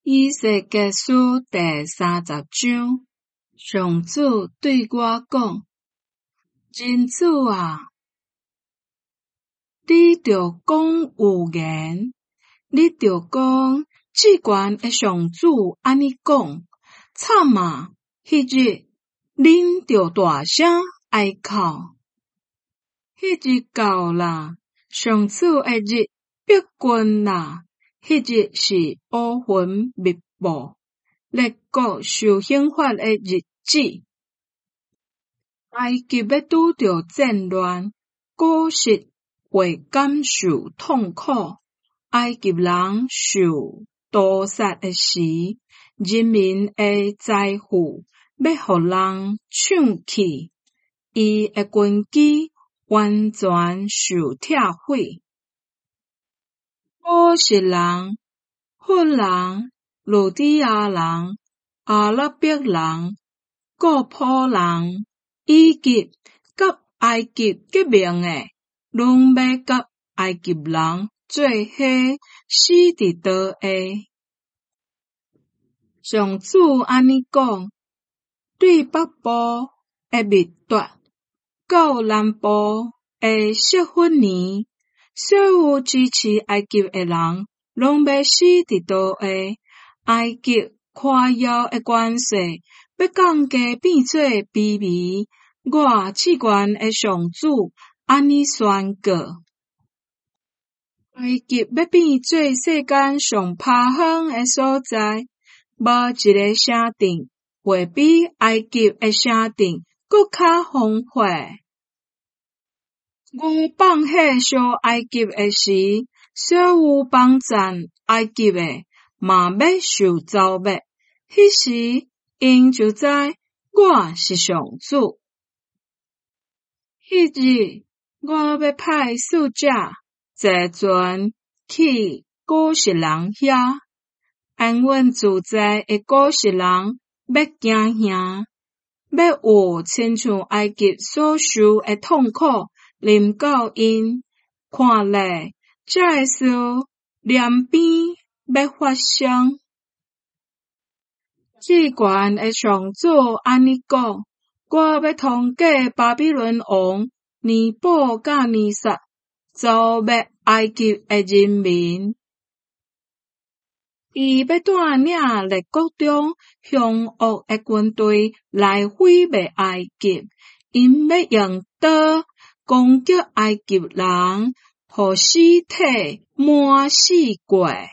以西结书第30章，上主对我讲：人子啊，你着讲有言，你着讲至悬的上主安尼讲，惨啊！迄日恁着大声哀哭，迄日到啦，上主的日逼近啦。迄日是乌云密布、列国受刑罚的日子。埃及要拄着战乱，果实会感受痛苦。埃及人受屠杀的时，人民的财富要互人抢去，伊的根基完全受拆毁。波斯人、芬人、鲁底亚人、阿拉伯人、古朴人、以及甲埃及结盟的，拢要甲埃及人做伙死伫倒下。上主安尼讲：对北部的密夺，到南部的色芬尼。所有支持埃及的人，拢要死伫倒下。埃及夸耀的权势，要降低变做卑微。我至悬的上主安尼宣告：埃及要变做世间上拍远的所在，无一个城镇会比埃及的城镇搁较丰富。我放火烧埃及的时，所有帮赞埃及的嘛要受遭灭。迄时，因就知我是上主。迄日，我要派使者坐船去古实人遐，安稳自在的古实人要惊吓，要有亲像埃及所受的痛苦。临到因看咧，这个事两边要发生。至悬的上主安尼讲：我要通过巴比伦王尼布甲尼撒，遭灭埃及的人民。伊要带领列国中凶恶的军队来毁灭埃及，因要用刀攻击埃及人，互尸体满四界。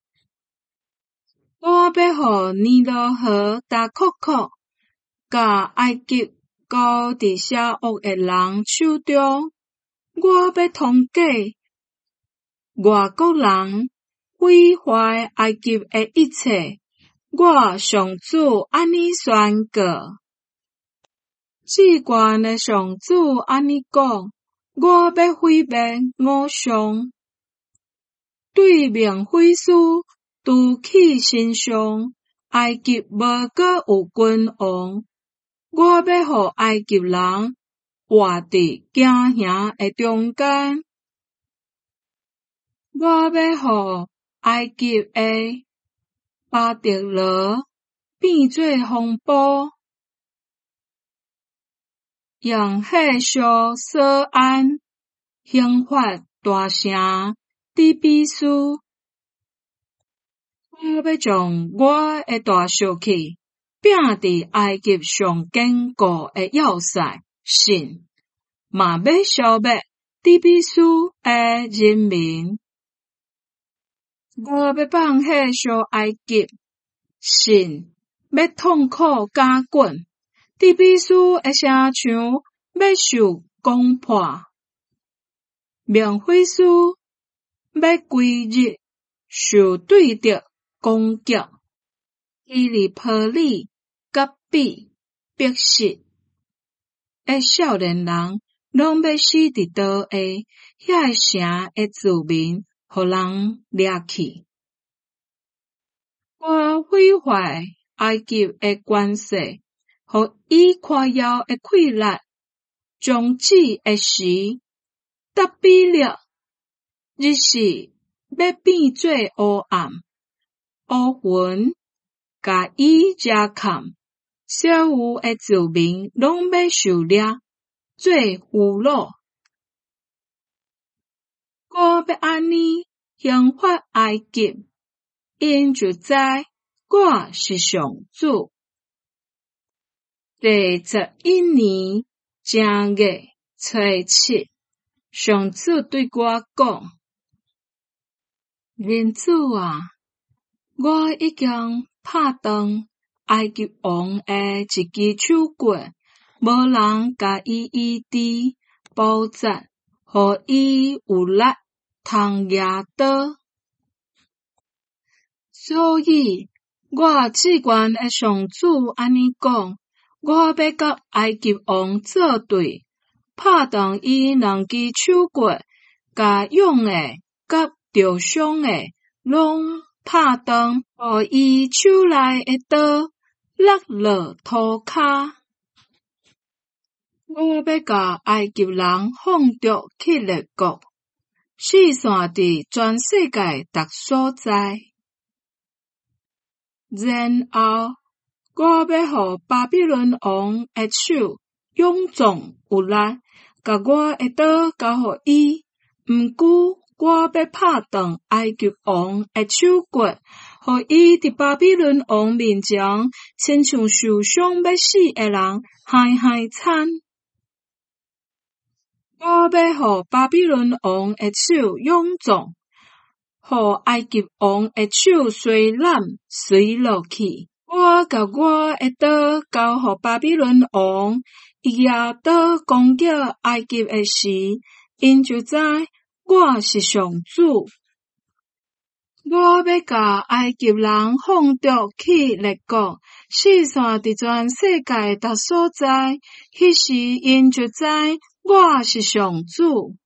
我要互尼罗河大库库，甲埃及交伫邪恶的人手中。我要通过外国人毁坏埃及的一切。我上主安尼宣告。至悬的上主安尼讲：我要毁灭偶像，对面毁师拄起身上。埃及无阁有君王，我要互埃及人活伫惊吓的中间。我要互埃及的巴特罗变做风暴。用火烧索安，刑罚大城底比斯。我要将我的大石器摒伫埃及上坚固的要塞神，嘛要消灭底比斯的人民。我要放火烧埃及神，要痛苦加滚。底比斯的城墙要受攻破，面毁师要规日受对敌攻击。伊利波里、甲比、白色的少年人，拢要死伫倒下。遐城的居民，互人掠去。我毁坏埃及的权势。互伊夸耀的溃烂，终止的时，达比勒日时要变做黑暗， 乌云，甲伊遮砍，所有诶子民拢要受掠，做俘虏。我要安尼刑罚埃及，因就知我是上主。第11年正月初7，上主对我讲：人子啊，我已经拍断埃及王诶一支手骨，无人甲伊医治包扎，互伊有力通举刀。所以，我志愿诶上主安尼讲。我要甲埃及王作对，拍断伊两支手骨，甲勇诶、甲受伤诶，拢拍断，互伊手内诶刀落落涂骹。我要甲埃及人放逐去列国，四散伫全世界逐所在。然后，我要互巴比伦王诶手勇壮有力，甲我诶刀交互伊。毋久，我要拍断埃及王诶手骨，互伊伫巴比伦王面前，亲像受伤要死诶人，嗨嗨惨。我要互巴比伦王诶手勇壮，互埃及王诶手随揽随落去。我甲我诶刀交互巴比伦王，伊拿刀攻击埃及诶时，因就知我是上主。我要甲埃及人放逐去列国，四散伫全世界逐所在。迄时因就知我是上主。